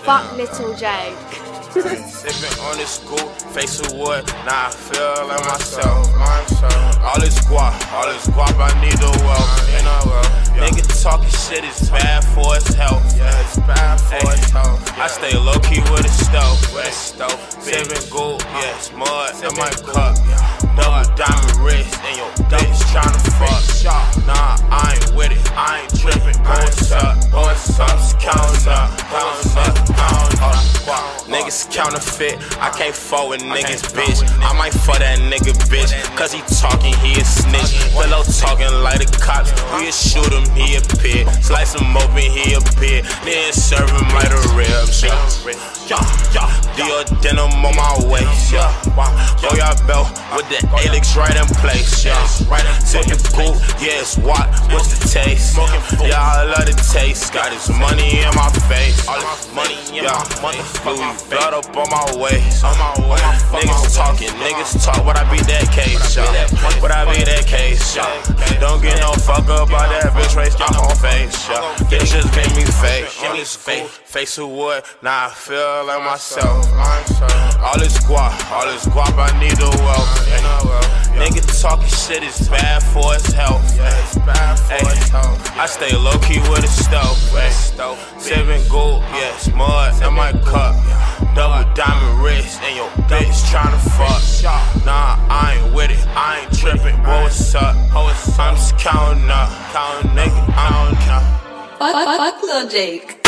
Fuck Little Jake. Sipping on this scoop, face of wood, now I feel like myself. All this guap, I need the wealth. Nigga talking shit is bad for his health. It's bad for his health. I stay low key with a stove. Sipping gold, it's mud in my cup. Double diamond wrist, and your bitch tryna fuck. Nah, I ain't with it, I ain't tripping. What's up? I'm just counting up. Niggas counterfeit, I can't fuck with niggas, bitch. I might fuck that nigga, bitch, cause he talking, he a snitch. Willow talking like the cops, we'll shoot him, he a pit. Slice him open, he a pit. Then serve him like a ribs. Dior denim on my waist, Throw your belt with the Alex right in place, Sippin' cool, it's what, what's the taste? Yeah, I love the taste. Got this money in my face, Louis blood up on my waist. Niggas talk, but I beat that case, Don't get no fuck up about that bitch race my whole face, This just made me fake. Face of wood, now I feel like myself. All this guap, I need the wealth. Nigga talking shit is bad for his health. I stay low key with a stove. Sipping gold, it's mud in my cup. Double diamond wrist, and your bitch tryna fuck. Nah, I ain't with it, I ain't tripping. What's up? I'm just counting up, nigga, I don't know. Fuck Lil Jake.